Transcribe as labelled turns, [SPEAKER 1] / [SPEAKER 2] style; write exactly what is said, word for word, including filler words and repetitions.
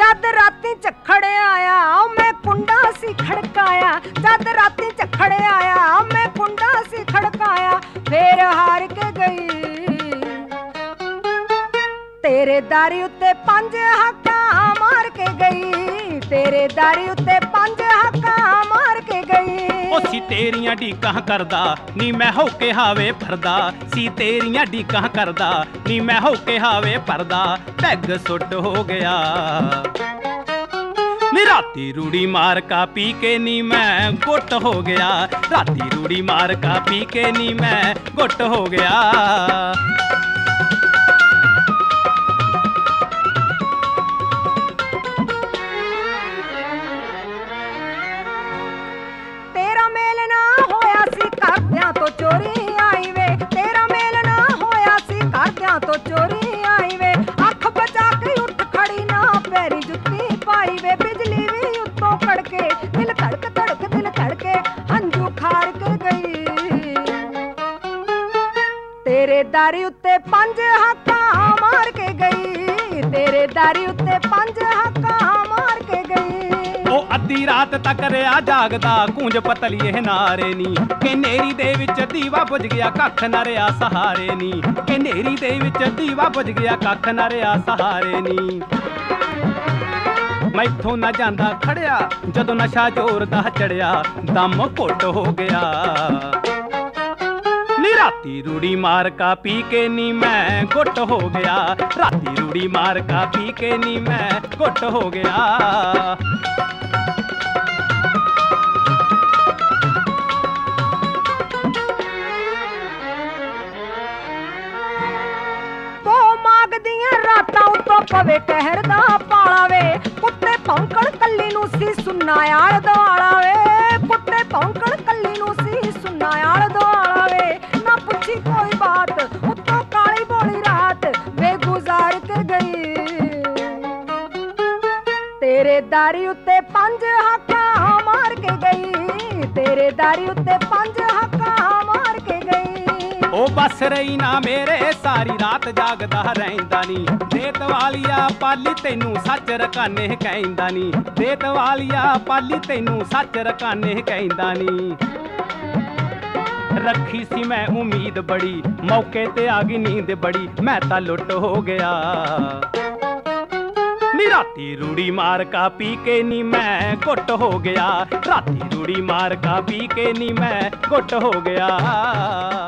[SPEAKER 1] जद राती झखड़ आया मैं कुंडा सी खड़काया, जद राती झखड़ आया मैं कुंडा सी खड़काया, फिर हार के गई तेरे दारी उत्ते पंज हक्का मार के गई, तेरे दारी उत्ते पंज हक्का मार के गई।
[SPEAKER 2] ओ सी तेरियां ढीकां करदा नी मैं होके हावे भरदा, सी तेरियां ढीकां करदा नी मैं होके हावे भरदा, पैग सुट हो गया नी राती रूड़ी मार का पी के नी मैं गुट हो गया, राती रूड़ी मार का पी के नी मैं गुट हो गया।
[SPEAKER 1] तो चोरी आई वे तेरा मेल ना होया सी करदियां तो चोरी आई वे, अख बचा के उठ खड़ी ना पैरी जुत्ती पाई वे, बिजली भी उत्तों कड़के दिल धड़क धड़क दिल धड़के हंजू खाड़ के गई, तेरे दारी उत्ते पंज हक्का मार के गई, तेरे दारी उत्ते पंज हक्का मार के गई।
[SPEAKER 2] ओ अद्धी रात तक रिया जागदा कूंज पतलीए नारे नी, के नेरी दे विच दीवा बुझ गया कख न रिया सहारे नी, के नेरी दे विच दीवा बुझ गया कख न रिया सहारे नी। मैथों न जांदा खड़िया जदों नशा जोर दा चढ़िया, दम घुट हो गया नी राती रूड़ी मार का पी के नी मैं गुट हो गया, राती रूड़ी मार का पी के नी मैं गुट हो गया।
[SPEAKER 1] रातां उत्तों पवे कहर दा पाला वे, कुत्ते भौंकण कल्ली नूं सी सुन्ना आल दुआला वे, कुत्ते भौंकण कल्ली नूं सी सुन्ना आल दुआला वे, ना पुछी कोई बात उत्तों काली बोली रात बेगुजार के गई, तेरे दारी उत्ते पंज हक्का मार के गई, तेरे दारी उत्ते पंज हक्का मार के गई।
[SPEAKER 2] ओ बस रही ना मेरे सारी रात जागदा रहिंदा नी, देत वालिया पाली तैनू सच रकाने कहंदा नी, देत वालिया पाली तैनू सच रकाने कहंदा नी। रखी सी मैं उम्मीद बड़ी मौके ते आ गई नींद बड़ी, मैं तां लुट हो गया नी राती रूड़ी मार का पी के नी मैं गुट हो गया, राती रूड़ी मार का पी के नी मैं गुट हो गया।